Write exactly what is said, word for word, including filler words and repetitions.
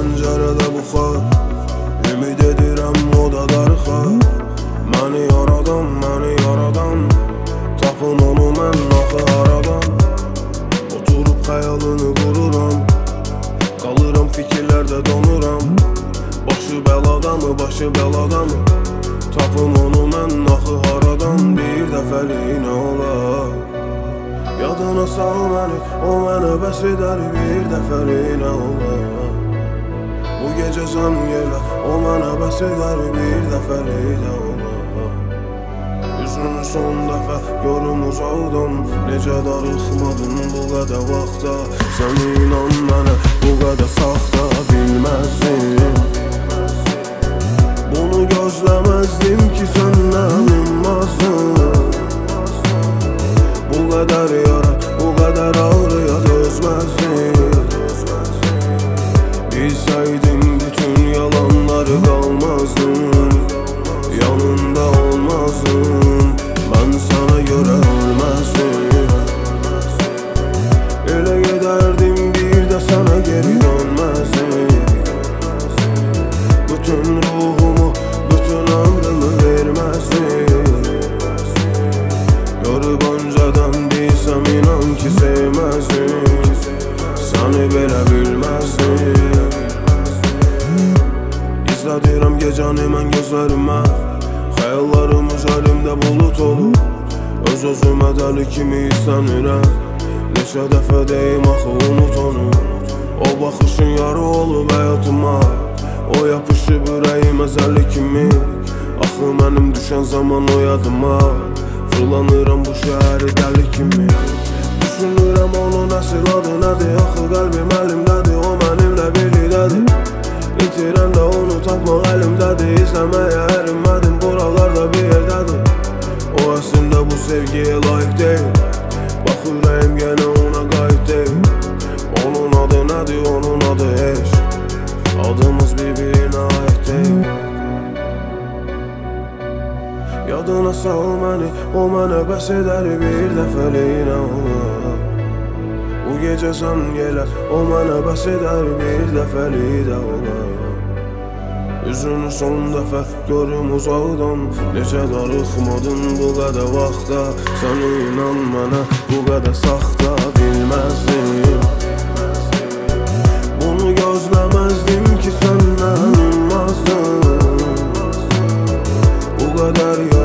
pəncərədə buxar, ümid edirəm o da darıxar. Məni yaradan, məni yaradan, tapın onu mən axı haradan. Oturub xəyalını qururam, qalıram fikirlərdə donuram. Başı bəladamı, başı bəladamı, tapın onu mən axı haradan. Bir dəfəliyinə olar, yadına sal məni, o mənə bəs edər. Bir dəfəliyinə olar, bu gecə sən gələ, o mənə bəs edər. Bir dəfəliyinə olar, üzünü son dəfə görüm uzaqdan. Necə darıxmadın bu qədər vaxta, sən inan mənə bu qədər saxta. Bilməzdim, bunu gözləməzdim ki səndən ummazdın. Bu qədər yara, bu qədər ağrıya dözməzdim. Bilsəydim bütün yalanları qalmazdım, yanında olmazdım. Mən sana görə ölməzdim, elə gedərdim bir də sana geri dönməzdim. Bütün ruhumu, bütün ömrümü verməzdim. Görüb öncədən bilsəm inan ki sevməzdim, səni belə bilməzdim. İzlədirəm gecəni mən gözlərimə, xəyallarım üzərimdə bulut olur. Öz-özümə dəli kimi istənirəm, neçə dəfə deyim axı unut onu. O baxışın yarı olub həyatıma, o yapışıb ürəyimə zəlli kimi. Axı mənim düşən zaman o yadıma, fırlanıram bu şəhəri dəli kimi. Düşünürəm onun əsl adı nədir, axı qəlbim əlimdədir, o mənimlə birlikdədir. İtirəndə onu tapmaq əlimdədir, izləməyə ərinmədim, buralarda bir yerdədir. O əslində bu sevgiyə layiq deyil, bax ürəyim yenə ona qayıt deyil. Onun adı nədir, onun adı heç, adımız bir-birinə aid deyil. Yadına sal məni, o mənə bəs edər. Bir dəfəliyinə olar, bu gecə sən gələ, o mənə bəs edər. Bir dəfəlikdə olar, üzünü son dəfə görüm uzaqdan. Necə darıxmadın bu qədər vaxta, sən inan mənə bu qədər saxta. Bilməzdim, bunu gözləməzdim ki səndən ummazdın. Bu qədər